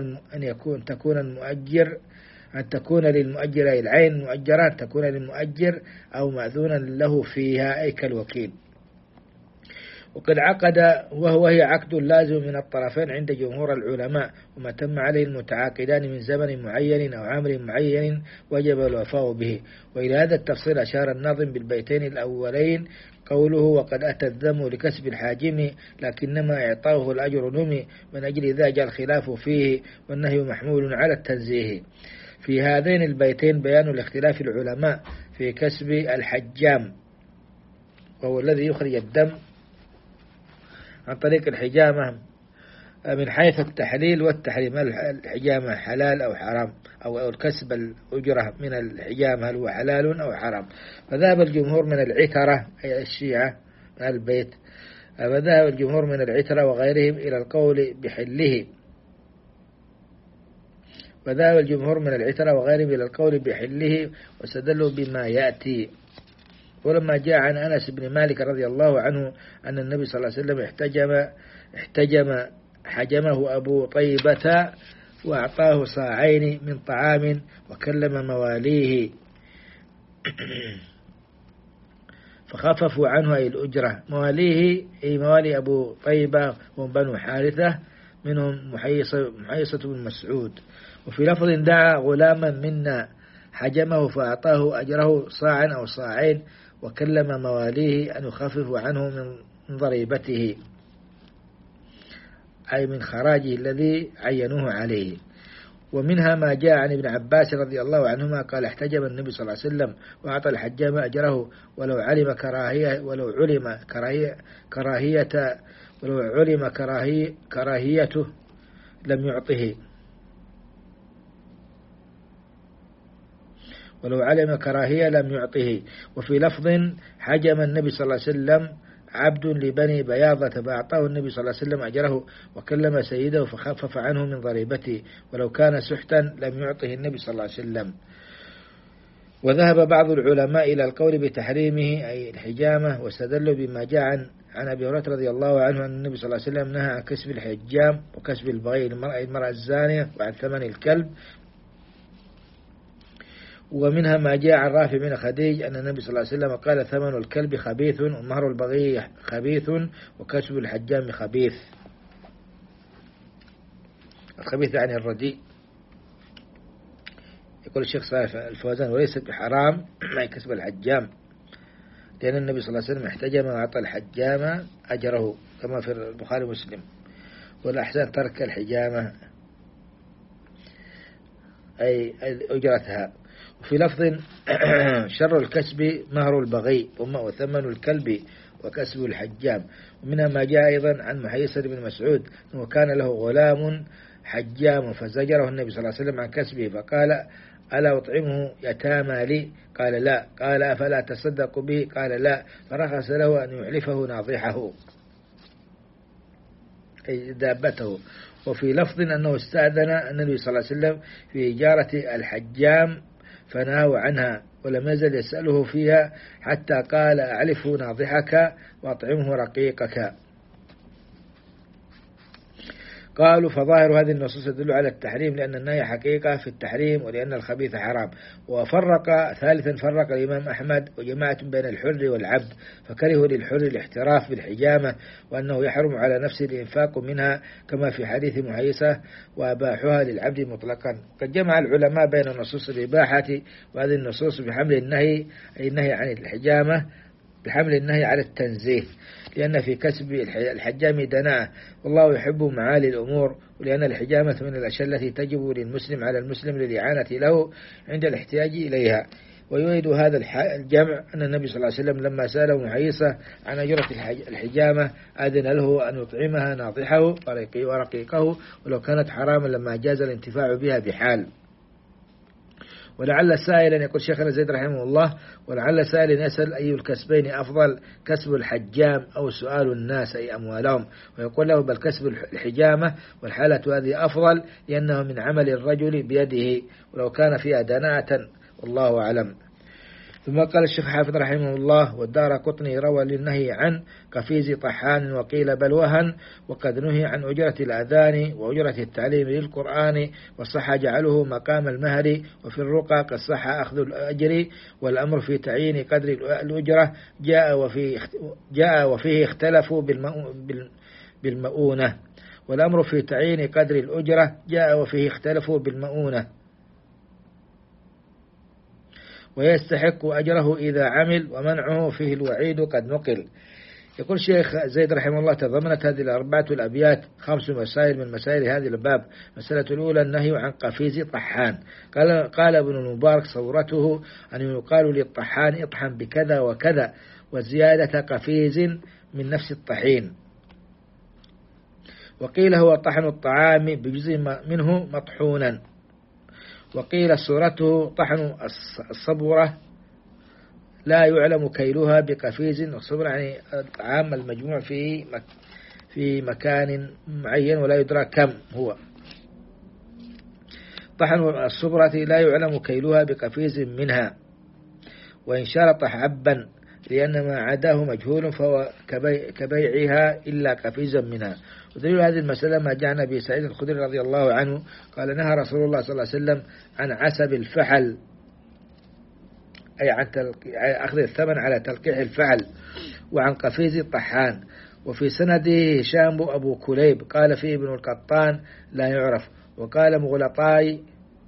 أن تكون للمؤجر أي العين المؤجرة أن تكون للمؤجر أو مأذونا له فيها، أي كالوكيل. وقد عقد وهي عقد لازم من الطرفين عند جمهور العلماء، وما تم عليه المتعاقدان من زمن معين أو عمر معين وجب الوفاء به. وإلى هذا التفصيل أشار الناظم بالبيتين الأولين قوله: وقد أتى الذم لكسب الحاجم لكنما إعطاه الأجر نمي، من أجل ذا جاء الخلاف فيه والنهي محمول على التنزيه. في هذين البيتين بيان الاختلاف العلماء في كسب الحجام، وهو الذي يخرج الدم عن طريق الحجامة من حيث التحليل والتحريم، الحجامة حلال أو حرام، أو الكسب الأجرة من الحجامة هل هو حلال أو حرام. فذهب الجمهور من العترة، أي الشيعة من البيت، فذهب الجمهور من العترة وغيرهم إلى القول بحله، وذهب الجمهور من العترة وغيرهم إلى القول بحله واستدلوا بما يأتي. ولما جاء عن أنس بن مالك رضي الله عنه أن النبي صلى الله عليه وسلم حجمه أبو طيبة وأعطاه صاعين من طعام وكلم مواليه فخففوا عنه أي الأجرة. مواليه أي موالي أبو طيبة هم بنو حارثة، منهم محيصة بن مسعود. وفي لفظ دعا غلاما منا حجمه فأعطاه أجره صاعا أو صاعين وكلم مواليه أن يخففوا عنه من ضريبته، أي من خراجه الذي عينوه عليه. ومنها ما جاء عن ابن عباس رضي الله عنهما قال: احتجم النبي صلى الله عليه وسلم وأعطى الحجام أجره ولو علم كراهيته لم يعطه، ولو علم كراهية لم يعطه. وفي لفظ حجم النبي صلى الله عليه وسلم عبد لبني بياضة فأعطاه النبي صلى الله عليه وسلم أجره وكلم سيده فخفف عنه من ضريبته، ولو كان سحتا لم يعطه النبي صلى الله عليه وسلم. وذهب بعض العلماء إلى القول بتحريمه أي الحجامة، واستدلوا بما جاء عن أبي هريرة رضي الله عنه أن النبي صلى الله عليه وسلم نهى عن كسب الحجام وكسب البغي المرأة الزانية وعن ثمن الكلب. ومنها ما جاء عن رافع بن خديج أن النبي صلى الله عليه وسلم قال: ثمن الكلب خبيث ومهر البغي خبيث وكسب الحجام خبيث. الخبيث يعني الرديء. يقول الشيخ صالح الفوزان: وليس بحرام ما كسب الحجام، لأن النبي صلى الله عليه وسلم احتجم وأعطى الحجام أجره كما في البخاري ومسلم. والأحسن ترك الحجامة أي أجرتها. وفي لفظ شر الكسب مهر البغي وثمن الكلب وكسب الحجام. ومنها ما جاء أيضا عن محيصة بن مسعود أنه كان له غلام حجام فزجره النبي صلى الله عليه وسلم عن كسبه فقال: ألا أطعمه يتامى لي؟ قال: لا. قال: أفلا تصدق به؟ قال: لا. فرخص له أن يحلفه ناضحه أي دابته. وفي لفظ أنه استأذن النبي صلى الله عليه وسلم في إجارة الحجام فنهوا عنها، ولم يزل يسأله فيها حتى قال: أعلفه ناضحك وأطعمه رقيقك. قالوا: فظاهر هذه النصوص يدل على التحريم لأن النهي حقيقة في التحريم ولأن الخبيث حرام. ثالثا فرق الإمام أحمد وجماعة بين الحر والعبد، فكرهوا للحر الاحتراف بالحجامة وأنه يحرم على نفسه الإنفاق منها كما في حديث محيصة، وأباحها للعبد مطلقا. قد جمع العلماء بين نصوص الإباحة وهذه النصوص بحمل النهي، أي النهي عن الحجامة بحمل النهي على التنزيه، لأن في كسب الحجام دناءة والله يحب معالي الأمور، ولأن الحجامة من الأشياء التي تجب للمسلم على المسلم للإعانة له عند الاحتياج إليها. ويؤيد هذا الجمع أن النبي صلى الله عليه وسلم لما سأله محيصة عن أجرة الحجامة أذن له أن يطعمها ناضحه ورقيقه ولو كانت حراما لما جاز الانتفاع بها بحال. ولعل سائلا، يقول شيخنا زيد رحمه الله، ولعل سائل يسأل أي الكسبين أفضل، كسب الحجام أو سؤال الناس أي أموالهم، ويقول له بل كسب الحجامة، والحالة هذه أفضل لأنه من عمل الرجل بيده ولو كان فيها دناءة، والله أعلم. ثم قال الشيخ حافظ رحمه الله: والدارقطني روى للنهي عن قفيز طحان وقيل بل وهن، وقد نهي عن أجرة الأذان وأجرة التعليم للقرآن، وصح جعله مقام المهر، وفي الرقى قد صح أخذ الأجر، والأمر في تعيين قدر الأجرة جاء وفيه اختلفوا بالمؤونة، والأمر في تعيين قدر الأجرة جاء وفيه اختلفوا بالمؤونة، ويستحق أجره إذا عمل، ومنعه فيه الوعيد قد نقل. يقول شيخ زيد رحمه الله: تضمنت هذه الأربعة الأبيات 5 مسائل من مسائل هذه الباب. المسألة الأولى النهي عن قفيز طحان. قال ابن المبارك: صورته أن يقال للطحان اطحن بكذا وكذا، وزيادة قفيز من نفس الطحين. وقيل هو طحن الطعام بجزء منه مطحونا. وقيل صورته طحن الصبرة لا يعلم كيلها بقفيز، والصبرة يعني الطعام المجموع في مكان معين ولا يدرى كم هو. طحن الصبرة لا يعلم كيلها بقفيز منها، وإن شرط حبا لأن ما عداه مجهول فهو كبيعها إلا قفيزا منها. ودليل هذه المسألة ما جاء أبي سعيد الخدري رضي الله عنه قال: نهى رسول الله صلى الله عليه وسلم عن عسب الفحل، أي عن أخذ الثمن على تلقيح الفحل، وعن قفيز الطحان. وفي سنده هشام أبو كليب قال فيه ابن القطان لا يعرف. وقال مغلطاي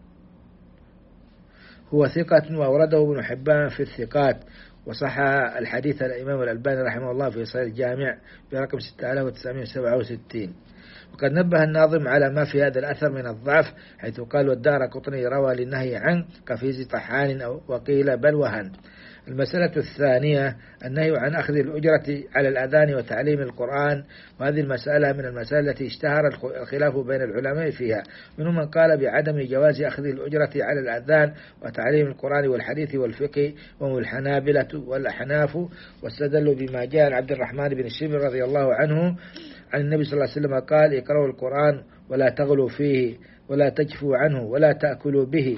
هو ثقة، وأورده ابن حبان في الثقات، وصح الحديث الإمام الألباني رحمه الله في صحيح الجامع برقم 6967. وقد نبه الناظم على ما في هذا الأثر من الضعف، حيث قال: والدارقطني روى للنهي عن قفيز طحان وقيل بل وهن. المسألة الثانية النهي عن أخذ الأجرة على الأذان وتعليم القرآن، وهذه المسألة من المسائل التي اشتهر الخلاف بين العلماء فيها، منهم من قال بعدم جواز أخذ الأجرة على الأذان وتعليم القرآن والحديث والفقه، وهم الحنابلة والأحناف، واستدلوا بما جاء عن عبد الرحمن بن الشبر رضي الله عنه عن النبي صلى الله عليه وسلم قال: اقرأوا القرآن ولا تغلوا فيه ولا تجفوا عنه ولا تأكلوا به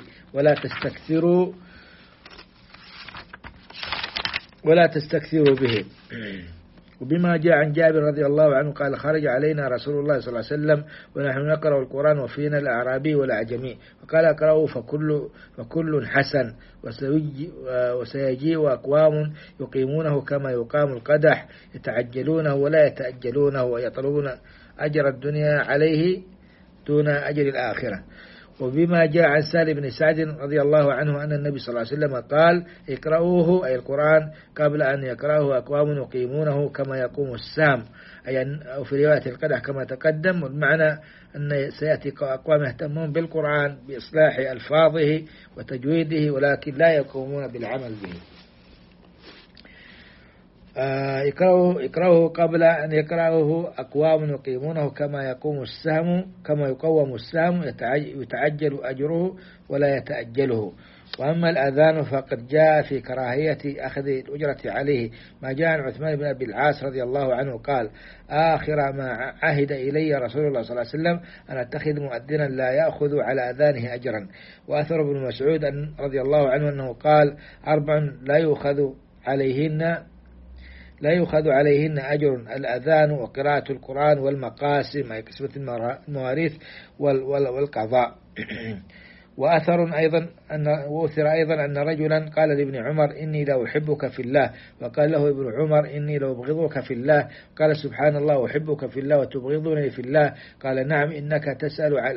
ولا تستكثروا به. وبما جاء عن جابر رضي الله عنه قال: خرج علينا رسول الله صلى الله عليه وسلم ونحن نقرأ القرآن وفينا الأعرابي والأعجمي، فقال: اقرأوا فكل حسن، وسيجيء أقوام يقيمونه كما يقام القدح، يتعجلونه ولا يتأجلونه، ويطلبون أجر الدنيا عليه دون أجر الآخرة. وبما جاء عن سالم بن سعد رضي الله عنه أن النبي صلى الله عليه وسلم قال: اقرأوه أي القرآن قبل أن يقرأه أقوام يقيمونه كما يقوم السام، أو في رواية القدح كما تقدم. والمعنى أن سيأتي أقوام يهتمون بالقرآن بإصلاح ألفاظه وتجويده، ولكن لا يقومون بالعمل به. اقرأوه قبل أن يقرأه أقوام يقيمونه كما يقوم السهم يتعجل أجره ولا يتأجله. وأما الأذان فقد جاء في كراهية أخذ الأجرة عليه، ما جاء عن عثمان بن أبي العاص رضي الله عنه قال: آخر ما عهد إلي رسول الله صلى الله عليه وسلم أن أتخذ مؤذنا لا يأخذ على أذانه أجرا. وأثر ابن مسعود رضي الله عنه أنه قال: 4 لا يؤخذ عليهن أجر: الأذان وقراءة القرآن والمقاسم أي قسمة المواريث والقضاء. وأثر أيضا أن رجلا قال لابن عمر: إني لو أحبك في الله، وقال له ابن عمر: إني لو أبغضك في الله. قال: سبحان الله، أحبك في الله وتبغضني في الله. قال: نعم، إنك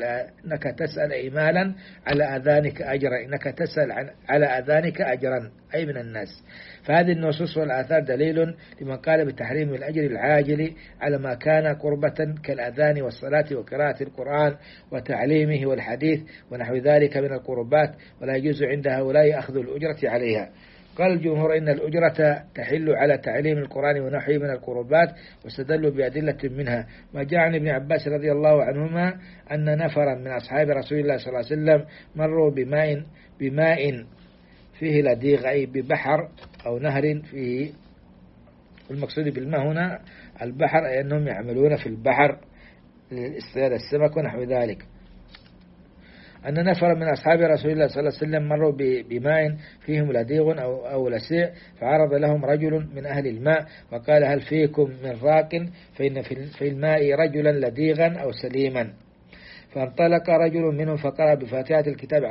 تسأل إيمالا على أذانك أجرا، إنك تسأل على أذانك أجرا أي من الناس. فهذه النصوص والآثار دليل لمن قال بتحريم الأجر العاجل على ما كان قربة كالأذان والصلاة وقراءة القرآن وتعليمه والحديث ونحو ذلك من القربات، ولا يجوز عند هؤلاء أخذ الأجرة عليها. قال الجمهور إن الأجرة تحل على تعليم القرآن ونحوه من القربات، واستدلوا بأدلة منها ما جاء عن ابن عباس رضي الله عنهما أن نفرا من أصحاب رسول الله صلى الله عليه وسلم مروا بماء فيه لديغ، أي ببحر أو نهر فيه، المقصود بالماء هنا البحر، أي أنهم يعملون في البحر لاصطياد السمك ونحو ذلك. أن نفر من أصحاب رسول الله صلى الله عليه وسلم مروا بماء فيهم لديغ أو لسيع، فعرض لهم رجل من أهل الماء وقال: هل فيكم من راق؟ فإن في الماء رجلا لديغا أو سليما. فانطلق رجل منهم فقرأ بفاتحة الكتاب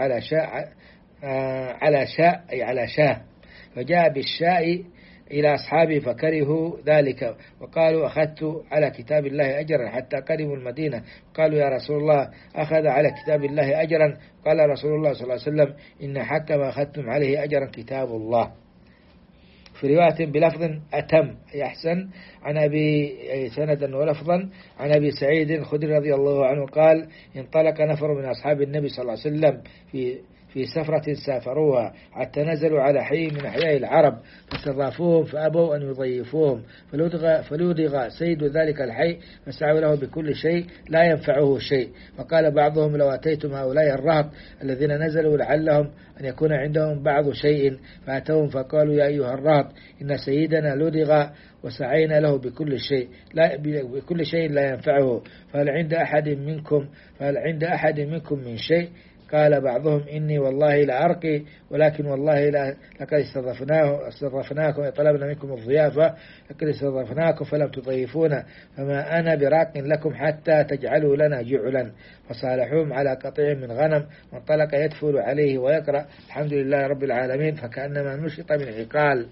على شاة، فجاء بالشاء إلى أصحابه فكرهوا ذلك وقالوا: أخذت على كتاب الله أجرا، حتى قدموا المدينة قالوا: يا رسول الله، أخذ على كتاب الله أجرا؟ قال رسول الله صلى الله عليه وسلم: إن حق ما أخذتم عليه أجرا كتاب الله. في رواية بلفظ أتم أي أحسن عن أبي سندا ولفظا عن أبي سعيد الخدري رضي الله عنه قال: انطلق نفر من أصحاب النبي صلى الله عليه وسلم في سفرة سافروها حتى نزلوا على حي من أحياء العرب، فاستضافوهم فأبوا أن يضيفوهم، فلودغ سيد ذلك الحي فسعوا له بكل شيء لا ينفعه شيء. فقال بعضهم: لو أتيتم هؤلاء الرهط الذين نزلوا لعلهم أن يكون عندهم بعض شيء، فأتوهم فقالوا: يا أيها الرهط، إن سيدنا لودغ وسعينا له بكل شيء لا ينفعه، فهل عند أحد منكم من شيء؟ قال بعضهم: إني والله لا أرقي، ولكن والله لقد استضفناكم طلبنا منكم الضيافة، لقد استضفناكم فلم تضيفونا، فما أنا براق لكم حتى تجعلوا لنا جعلا. فصالحوهم على قطيع من غنم، وانطلق يدفل عليه ويقرأ: الحمد لله رب العالمين، فكأنما نشط من عقال،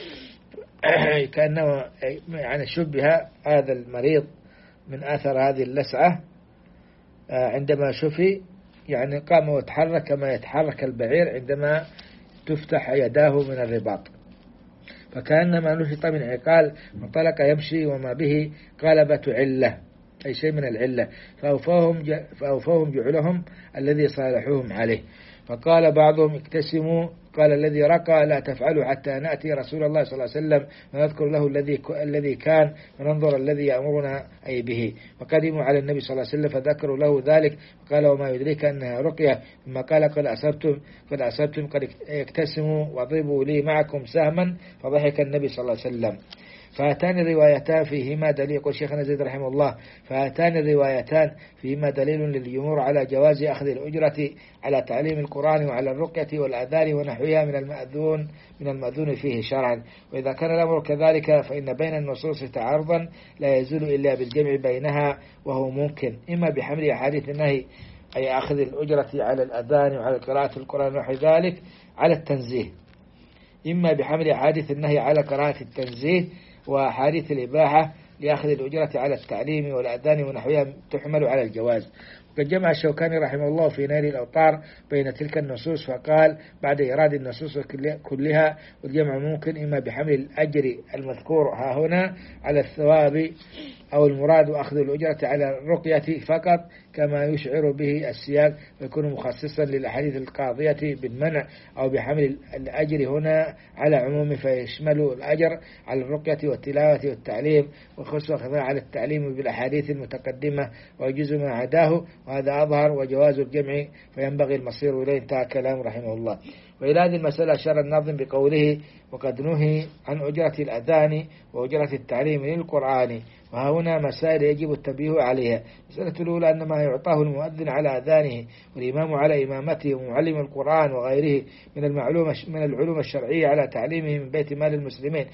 كأنما يعني شبه هذا المريض من أثر هذه اللسعة عندما شفي، يعني قام وتحرك كما يتحرك البعير عندما تفتح يداه من الرباط، فكأنما نشط من عقال، وانطلق يمشي وما به قالبة علة، أي شيء من العلة، فأوفوهم جعلهم الذي صالحوهم عليه. فقال بعضهم: اقتسموا. قال الذي رقى: لا تفعلوا حتى نأتي رسول الله صلى الله عليه وسلم ونذكر له الذي كان وننظر الذي يأمرنا أي به. فقدموا على النبي صلى الله عليه وسلم فذكروا له ذلك، فقال: وما يدريك أنها رقية؟ ثم قال: قد أصبتم قد اقتسموا واضربوا لي معكم سهما. فضحك النبي صلى الله عليه وسلم. فهاتان الروايتان فيهما دليل، يقول شيخنا زيد رحمه الله: فهاتان الروايتان فيهما دليل للجمهور على جواز أخذ الأجرة على تعليم القرآن وعلى الرقية والأذان ونحوها من المأذون فيه شرعا. وإذا كان الأمر كذلك فإن بين النصوص تعارضا لا يزول إلا بالجمع بينها، وهو ممكن إما بحمل أحاديث النهي، أي أخذ الأجرة على الأذان وعلى قراءة القرآن ونحو ذلك على التنزيه، إما بحمل أحاديث النهي على قراءة التنزيه، وأحاديث الإباحة لأخذ الأجرة على التعليم والأذان ونحوها تحمل على الجواز. وقد جمع الشوكاني رحمه الله في نيل الأوطار بين تلك النصوص، فقال: بعد إيراد النصوص كلها والجمع ممكن إما بحمل الأجر المذكور ها هنا على الثواب، أو المراد أخذ الأجرة على الرقية فقط كما يشعر به السياق، ويكون مخصصا للأحاديث القاضية بالمنع، أو بحمل الأجر هنا على عموم فيشمل الأجر على الرقية والتلاوة والتعليم، وخصوصا على التعليم بالأحاديث المتقدمة، ويجوز ما عداه، وهذا أظهر وجواز الجمع فينبغي المصير إليه. انتهى كلام رحمه الله. وإلى هذه المسألة أشار الناظم بقوله: وقد نهي عن أجرة الأذان وأجرة التعليم للقرآن. وهنا مسائل يجب التنبيه عليها. المسألة الأولى أن ما يعطاه المؤذن على أذانه والإمام على إمامته ومعلم القرآن وغيره من العلوم الشرعية على تعليمه من بيت مال المسلمين،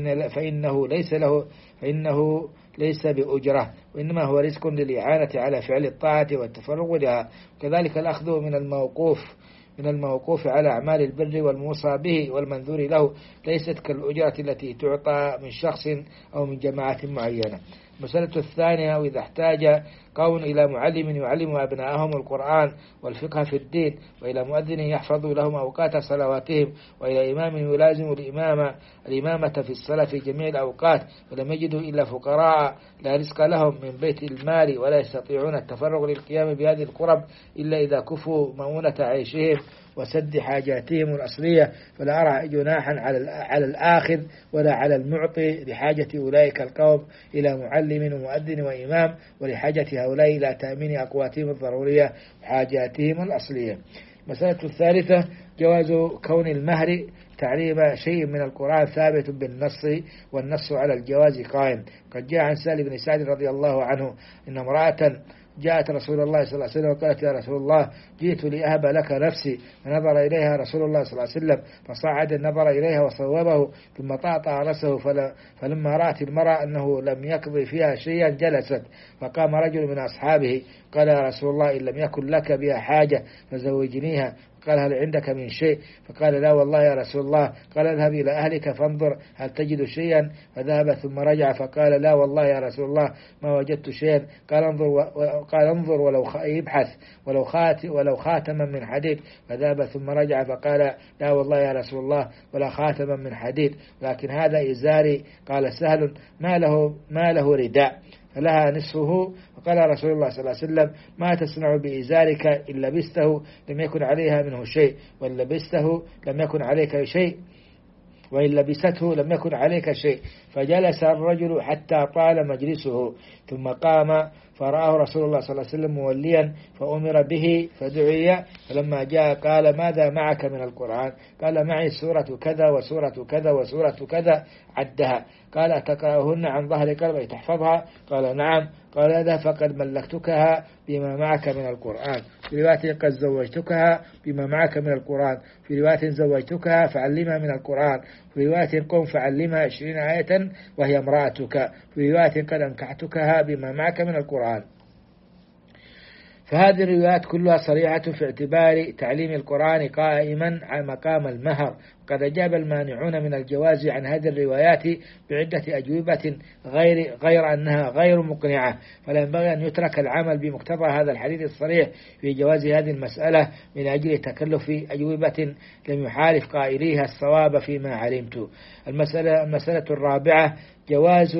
فإنه ليس بأجرة، وإنما هو رزق للإعانة على فعل الطاعة والتفرغ لها. وكذلك الأخذ من الموقوف على أعمال البر والموصى به والمنذور له ليست كالأجرة التي تعطى من شخص أو من جماعة معينة. المسألة الثانية: وإذا احتاج قوم إلى معلم يعلم أبنائهم القرآن والفقه في الدين، وإلى مؤذن يحفظ لهم أوقات صلواتهم، وإلى إمام يلازم الإمامة في الصلاة في جميع الأوقات، ولم يجدوا إلا فقراء لا رزق لهم من بيت المال ولا يستطيعون التفرغ للقيام بهذه القرب إلا إذا كفوا مؤونة عيشهم وسد حاجاتهم الأصلية، فلا أرى جناحا على الآخذ ولا على المعطي لحاجة أولئك القوم إلى معلم ومؤذن وإمام، ولحاجة هؤلاء إلى تأمين أقواتهم الضرورية وحاجاتهم الأصلية. مسألة الثالثة: جواز كون المهر تعليم شيء من القرآن ثابت بالنص، والنص على الجواز قائم. قد جاء عن سهل بن سعد رضي الله عنه إن امرأة جاءت رسول الله صلى الله عليه وسلم وقالت: يا رسول الله، جئت لأهب لك نفسي. فنظر إليها رسول الله صلى الله عليه وسلم فصعد النظر إليها وصوبه، ثم طأطأ رأسه، فلما رأت المرأة أنه لم يقضي فيها شيئا جلست. فقام رجل من أصحابه قال: يا رسول الله، إن لم يكن لك بها حاجة فزوجنيها. قال: هل عندك من شيء؟ فقال: لا والله يا رسول الله. قال: اذهب إلى أهلك فانظر هل تجد شيئا. فذهب ثم رجع فقال: لا والله يا رسول الله ما وجدت شيئا. قال: انظر ابحث ولو خاتما من حديد. فذهب ثم رجع فقال: لا والله يا رسول الله ولا خاتما من حديد، لكن هذا إزاري. قال سهل: ما له رداء فلها نصفه. فقال رسول الله صلى الله عليه وسلم: ما تصنع بإزارك إن لبسته لم يكن عليها منه شيء، وإن لبسته لم يكن عليك شيء، وإن لبسته لم يكن عليك شيء. فجلس الرجل حتى طال مجلسه، ثم قام فرآه رسول الله صلى الله عليه وسلم موليا فأمر به فدعي. فلما جاء قال: ماذا معك من القرآن؟ قال: معي سورة كذا وسورة كذا وسورة كذا، عدها. قال: أتقرأهن عن ظهر قلب تحفظها؟ قال: نعم. قال: هذا فقد ملكتكها بما معك من القرآن. في رواية: قد زوجتكها بما معك من القرآن. في رواية: زوجتكها فعلمها من القرآن. في رواية: قم فعلمها 20 آية وهي امرأتك. في رواية: قد أنكحتكها بما معك من القرآن. فهذه الروايات كلها صريحة في اعتبار تعليم القرآن قائما على مقام المهر. قد أجاب المانعون من الجواز عن هذه الروايات بعدة أجوبة غير أنها غير مقنعة، فلا ينبغي أن يترك العمل بمقتضى هذا الحديث الصريح في جواز هذه المسألة من أجل تكلف أجوبة لم يحالف قائليها الصواب فيما علمت. المسألة الرابعة: جواز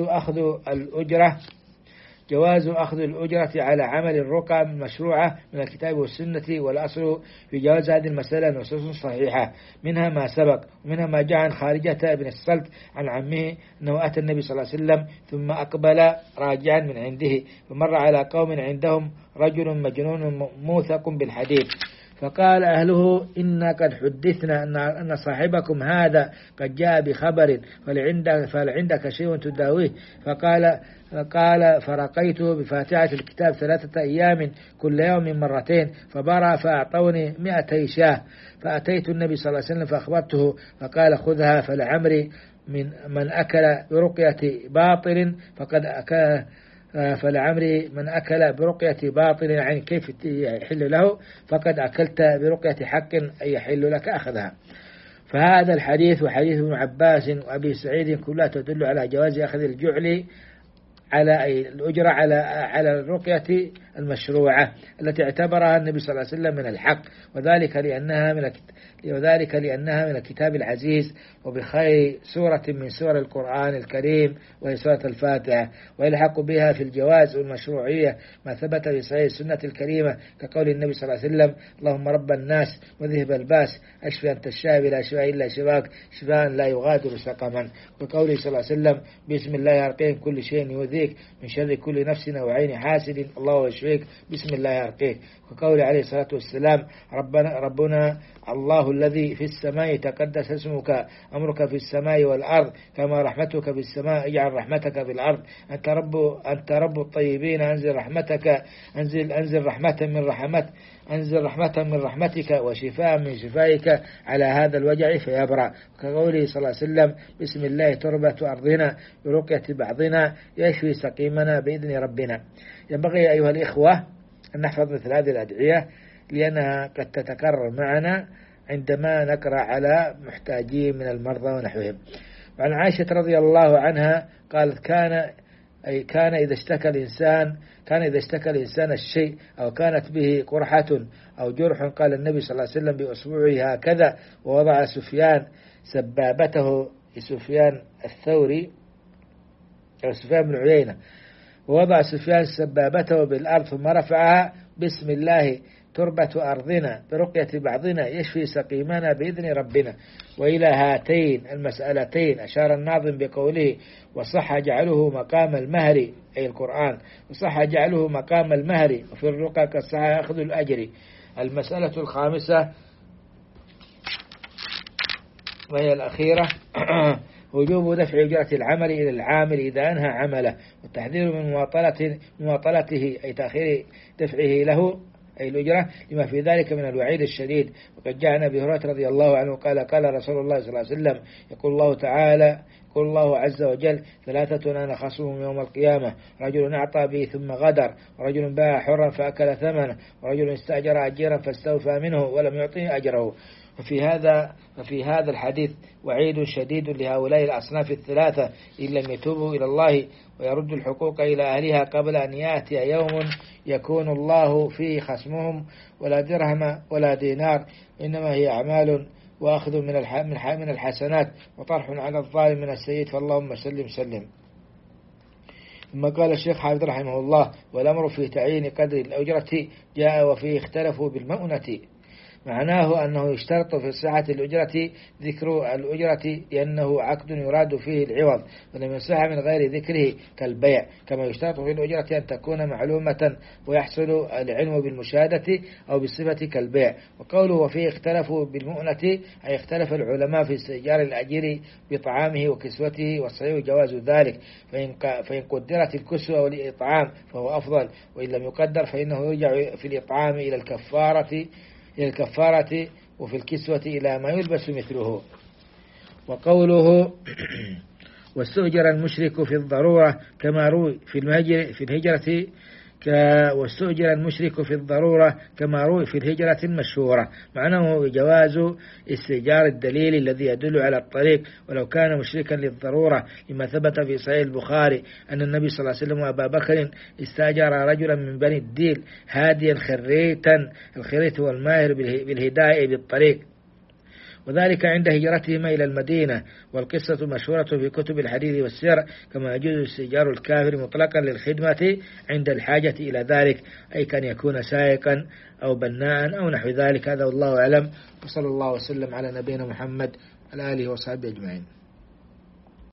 أخذ الأجرة على عمل الرقى المشروعة من الكتاب والسنة. والأصل في جواز هذه المسألة نصوص صحيحة، منها ما سبق، ومنها ما جاء عن خارجة بن الصلت عن عمه أنه أتى النبي صلى الله عليه وسلم ثم أقبل راجعا من عنده، فمر على قوم عندهم رجل مجنون موثق بالحديد، فقال أهله: إنا قد حدثنا أن صاحبكم هذا قد جاء بخبر، فهل عندك شيء تداويه؟ فقال: فرقيته بفاتحة الكتاب 3 أيام كل يوم مرتين، فبرأ فأعطوني 200 شاه. فأتيت النبي صلى الله عليه وسلم فأخبرته، فقال: خذها فلعمري من أكل برقية باطل فقد أكل، فلعمري من أكل برقية باطل يعني كيف يحل له، فقد أكلت برقية حق أي يحل لك أخذها. فهذا الحديث وحديث ابن عباس وأبي سعيد كلها تدل على جواز أخذ الجعل على الأجرة على الرقية المشروعة التي اعتبرها النبي صلى الله عليه وسلم من الحق، وذلك لأنها من الكتاب العزيز وبخير سورة من سور القرآن الكريم وهي سورة الفاتحة، ويلحق بها في الجواز والمشروعية ما ثبت في صحيح السنة الكريمة كقول النبي صلى الله عليه وسلم: اللهم رب الناس مذهب الباس اشفي أنت الشافي لا شفاء إلا شفاك شفاء لا يغادر سقما، وقوله صلى الله عليه وسلم: بسم الله يرقيك كل شيء يؤذيك من شر كل نفس أو عين حاسد الله يشفيك بسم الله يرقيك، وقوله عليه الصلاة والسلام: ربنا الله الذي في السماء تقدس اسمك أمرك في السماء والأرض كما رحمتك في السماء اجعل رحمتك في الأرض أنت رب الطيبين أنزل رحمة من رحمتك وشفاء من شفائك على هذا الوجع فيبرأ، كقوله صلى الله عليه وسلم: بسم الله تربة أرضنا برقية بعضنا يشفي سقيمنا بإذن ربنا. ينبغي أيها الإخوة أن نحفظ مثل هذه الأدعية لأنها قد تتكرر معنا عندما نقرأ على محتاجين من المرضى ونحوهم. وعن عائشة رضي الله عنها قالت: كان أي كان إذا اشتكى الإنسان الشيء أو كانت به قرحة أو جرح، قال النبي صلى الله عليه وسلم بأصبعه هكذا، ووضع سفيان سبابته، سفيان الثوري أو سفيان بن عيينة، ووضع سفيان سبابته بالأرض ثم رفعها: بسم الله تربة أرضنا برقية بعضنا يشفي سقيمنا بإذن ربنا. وإلى هاتين المسألتين أشار الناظم بقوله: وصح جعله مقام المهر، أي القرآن، وصح جعله مقام المهر، وفي الرقى كالصح أخذ الأجر. المسألة الخامسة وهي الأخيرة وجوب دفع أجرة العمل إلى العامل إذا أنهى عمله، والتحذير من مواطلته أي تأخير دفعه له أي الأجرة، لما في ذلك من الوعيد الشديد. وقد جاء عن أبي هريرة رضي الله عنه قال رسول الله صلى الله عليه وسلم: يقول الله عز وجل: ثلاثة أنا خصمهم يوم القيامة: رجل أعطى به ثم غدر، ورجل باع حرا فأكل ثمنه، ورجل استأجر أجيرا فاستوفى منه ولم يعطيه أجره. وفي هذا الحديث وعيد شديد لهؤلاء الأصناف الثلاثة إن لم يتوبوا إلى الله ويردوا الحقوق إلى أهلها قبل أن يأتي يوم يكون الله فيه خصمهم ولا درهم ولا دينار، إنما هي أعمال وأخذ من الحسنات وطرح على الظالم من السيئات، فاللهم سلم. ثم قال الشيخ حافظ رحمه الله: والأمر في تعيين قدر الأجرة جاء وفيه اختلفوا بالمؤنة. معناه أنه يشترط في صحة الأجرة ذكر الأجرة لأنه عقد يراد فيه العوض، ولم يصح من غير ذكره كالبيع، كما يشترط في الأجرة أن تكون معلومة ويحصل العلم بالمشاهدة أو بالصفة كالبيع. وقوله وفيه اختلفوا بالمؤنة أي اختلف العلماء في استئجار الأجير بطعامه وكسوته، والصحيح جواز ذلك، فإن قدرت الكسوة والإطعام فهو أفضل، وإن لم يقدر فإنه يرجع في الإطعام إلى الكفارة وفي الكسوة إلى ما يلبس مثله. وقوله واستؤجر المشرك في الضرورة كما روي في الهجرة واستؤجر المشرك في الضرورة كما روي في الهجرة المشهورة، معناه جواز استئجار الدليل الذي يدل على الطريق ولو كان مشركا للضرورة، لما ثبت في صحيح البخاري أن النبي صلى الله عليه وسلم وأبا بكر استأجر رجلا من بني الديل هاديا خريتا، الخريت هو الماهر بالهداية بالطريق، وذلك عند هجرتهما إلى المدينة. والقصة مشهورة في كتب الحديث والسير، كما يجوز استئجار الكافر مطلقا للخدمة عند الحاجة إلى ذلك، أي كان يكون سائقا أو بناء أو نحو ذلك. هذا والله أعلم، وصلى الله وسلم على نبينا محمد وعلى آله وصحبه أجمعين.